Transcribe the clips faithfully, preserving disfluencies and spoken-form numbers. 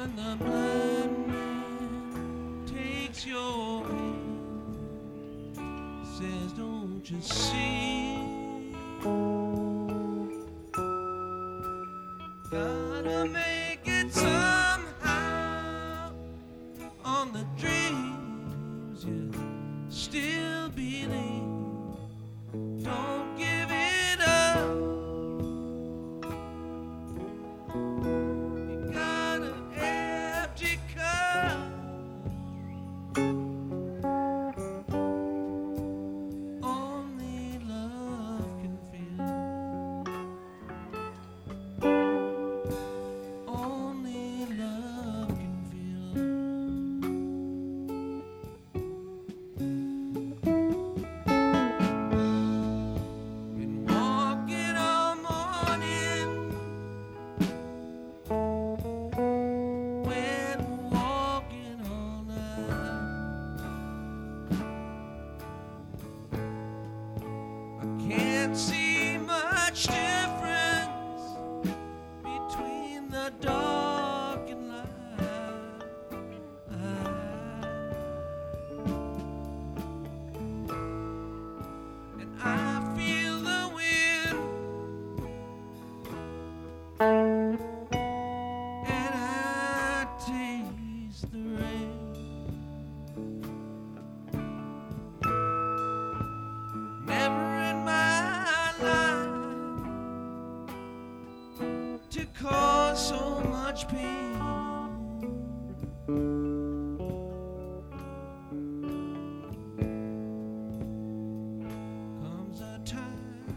when the blind man takes your hand, says, don't you see? Gotta make it somehow on the dreams you still believe. Don't give it up. You got an empty cup. Only love can fill. Only love can fill. Been walking all morning, been walking all night. I can't see much difference between the dark and light. And I feel the wind, and I taste the rain. Never in my life to cause so much pain. Comes a time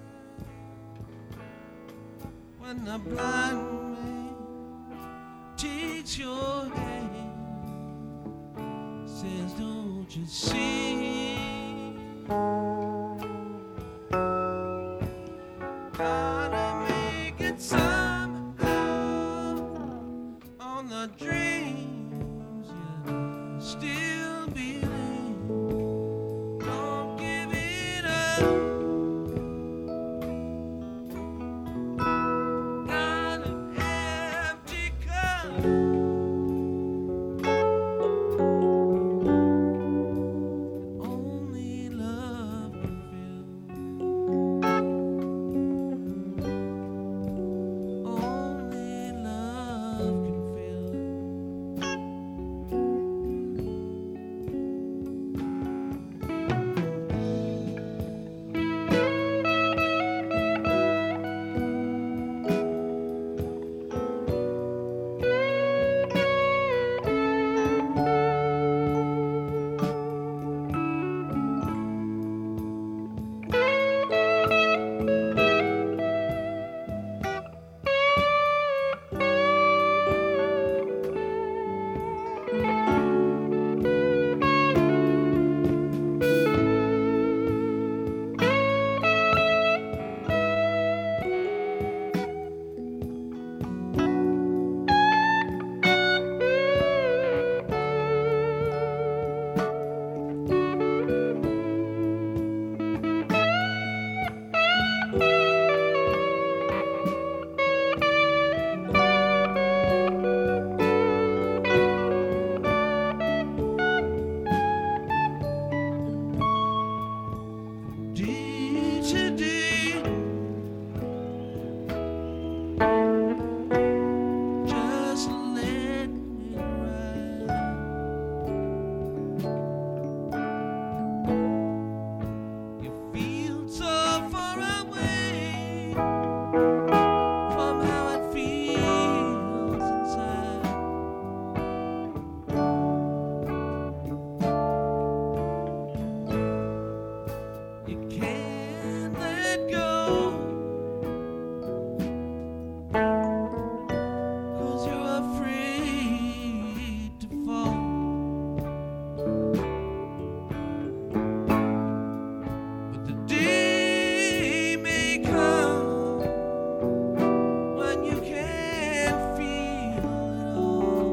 when the blind man takes your hand, says, don't you see? Gotta make it somehow on the dreams you still believe. Don't give it up. Got an empty cup. Only love can fill. Only love can fill. Day to day, just let it ride. You feel so far away from how it feels inside. You can't let go, 'cause you're afraid to fall. But the day may come when you can't feel it all.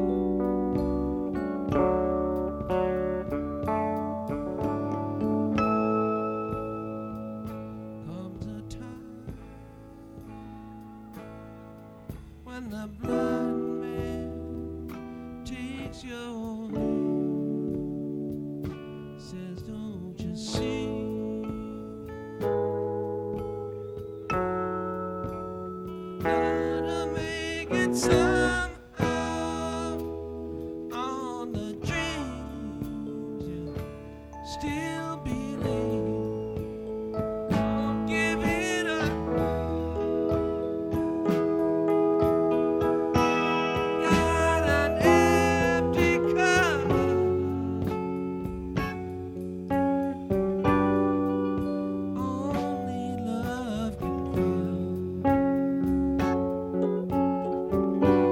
Comes a time when the blind man makes you says, don't you see? Gotta make it somehow on the dreams you still believe. Don't give it up. Got an empty cup. Only love can fill.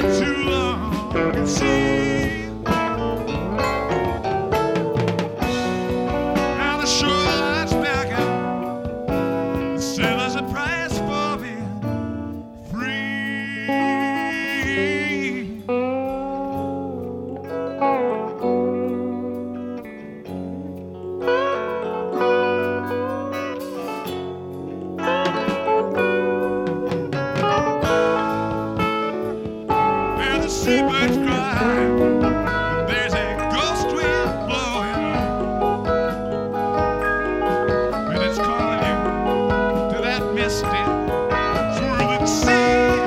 too long at sea. Now the shoreline's back out. Still there's a price for being free. Where the seabirds cry, and there's a ghost wind blowing, and it's calling you to that misty, swirling sea,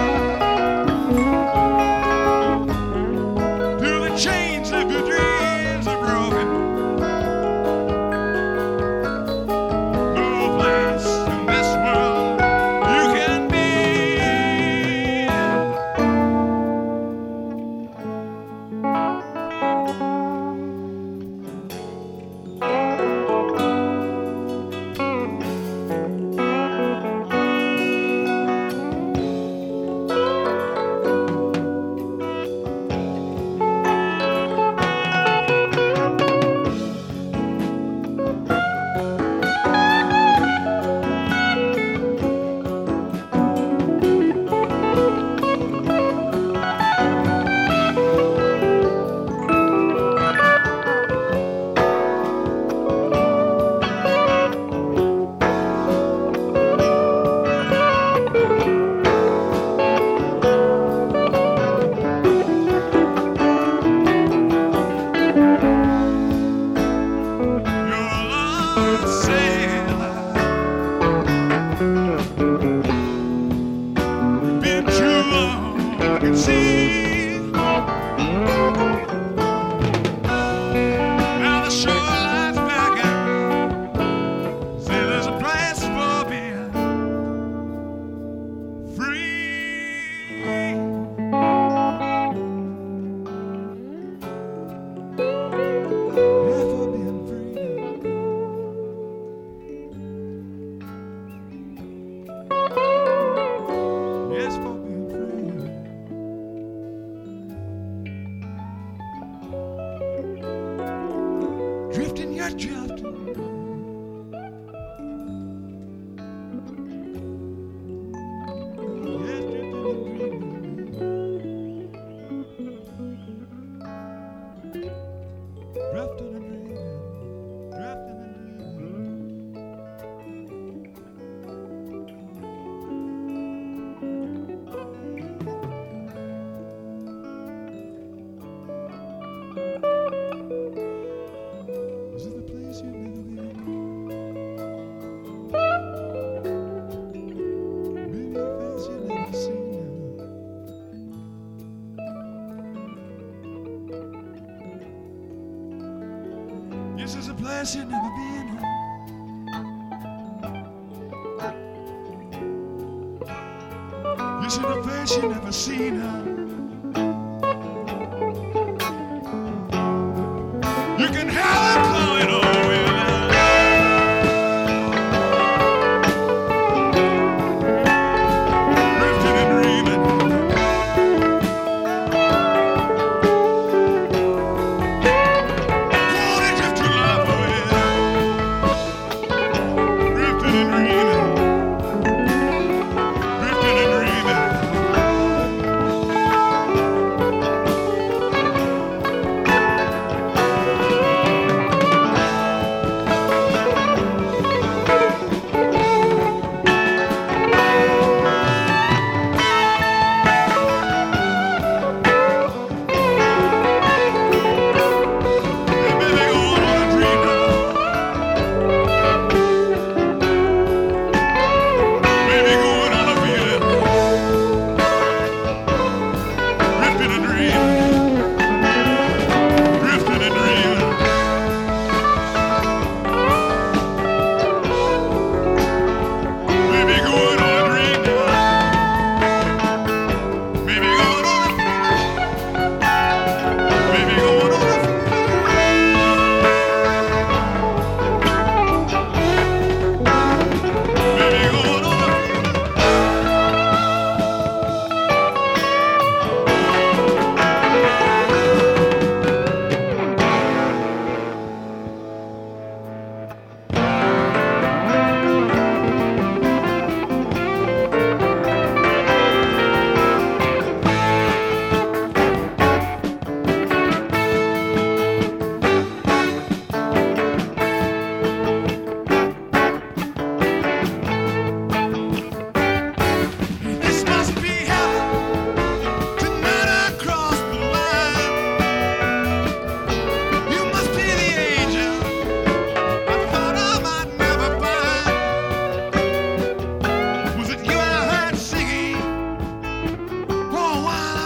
to the chains of your dreams are broken. No place in this world you can be. Yes, for being free. Drifting, you're drifting. Yes, drifting and dreaming. Drifting and dreaming. Drifting and dreaming. Is it the place you've never been? Maybe a face you've never seen. Yes, it's a place you've never been. Yes, it's a face you've never seen. You can have it calling over now. Drifting and dreaming. Won't it drift your life away? Drifting and dreaming. Drifting and dreaming.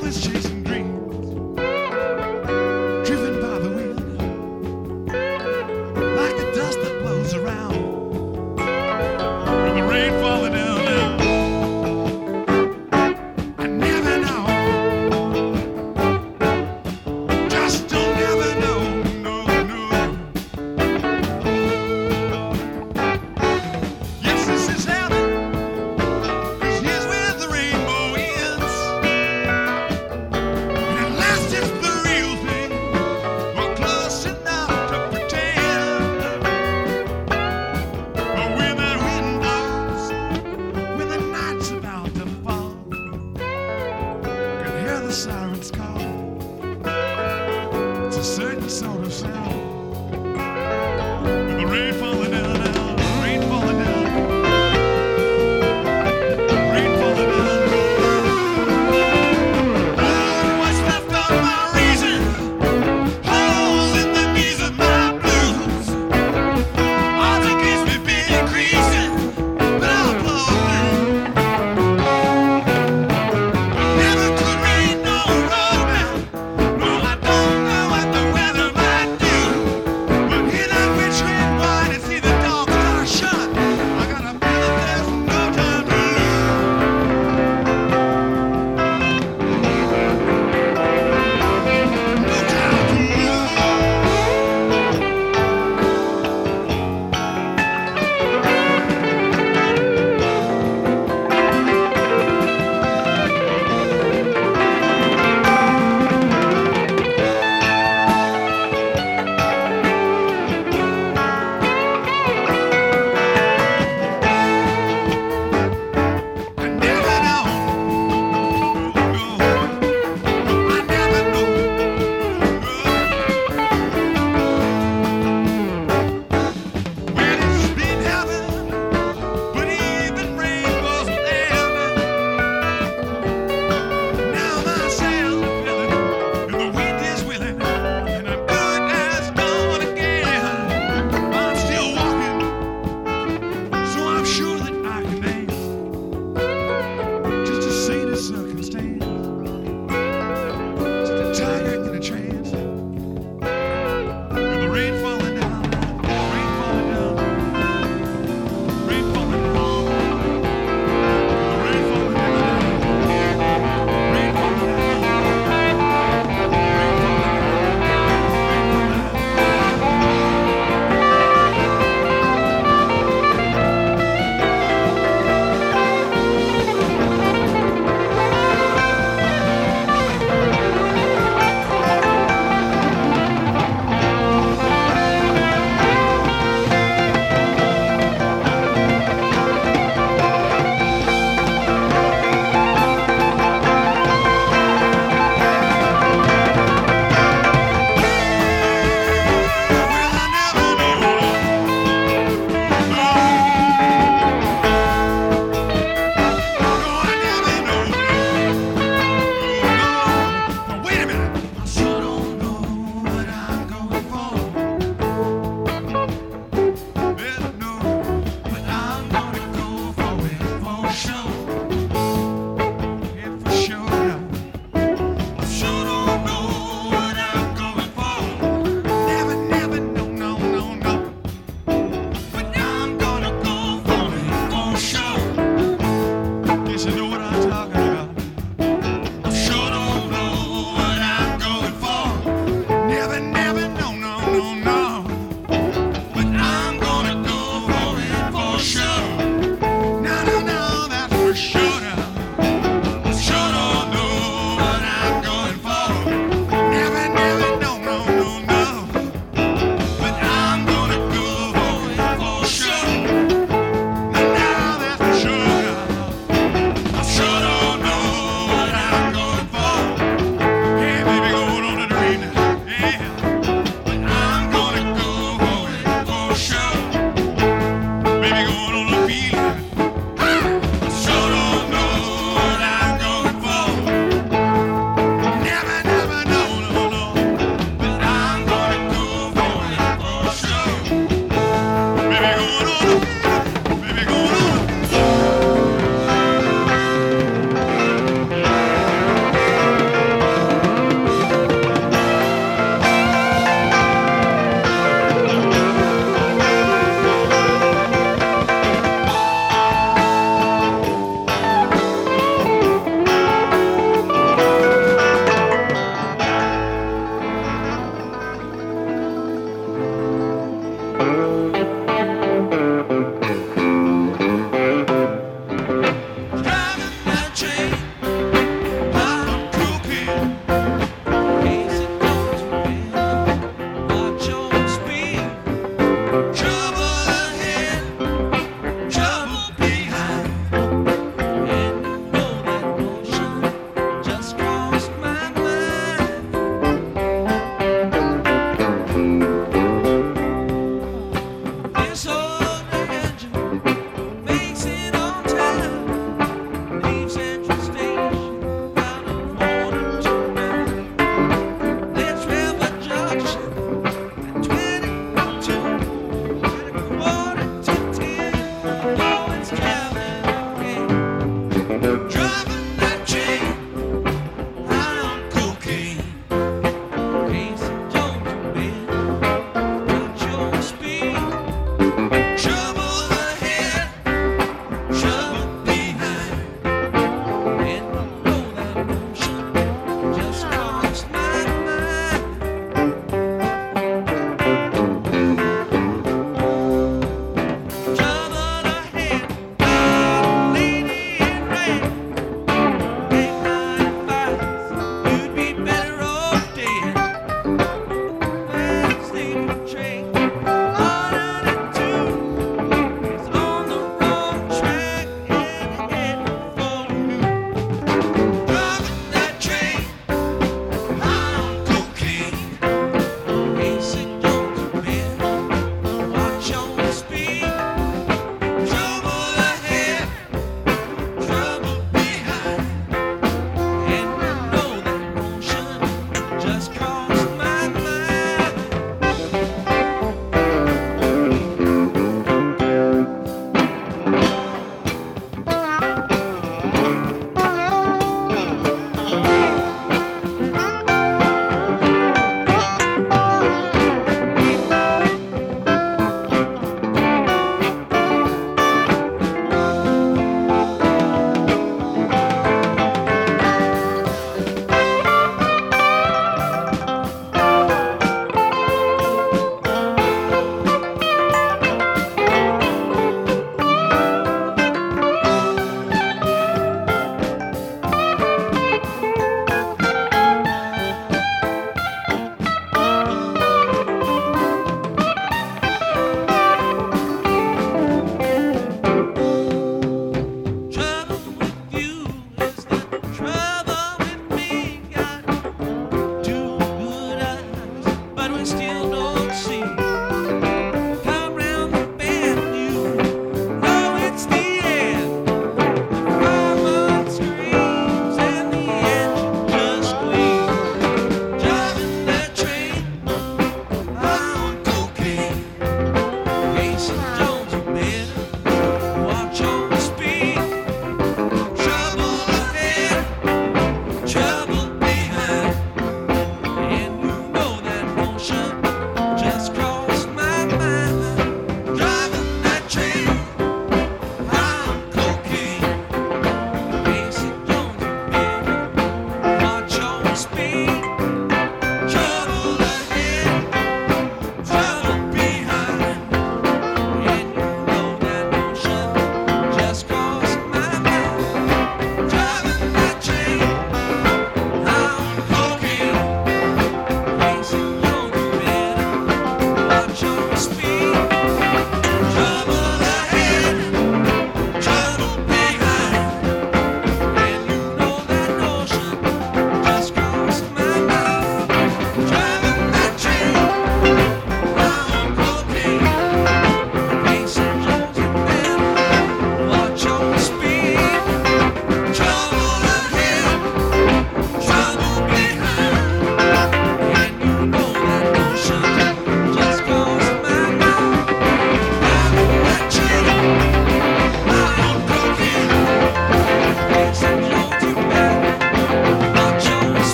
was chasing dreams, driven by the wind, like the dust that blows around, and the rain falling down. I never know, just don't never know, no, no. Yes, this is heaven, 'cause here's where the rainbow ends. And at last it's the real thing, we're close enough to pretend. But when that wind blows, when the night's about to fall, I can hear the sirens call. It's a certain sort of sound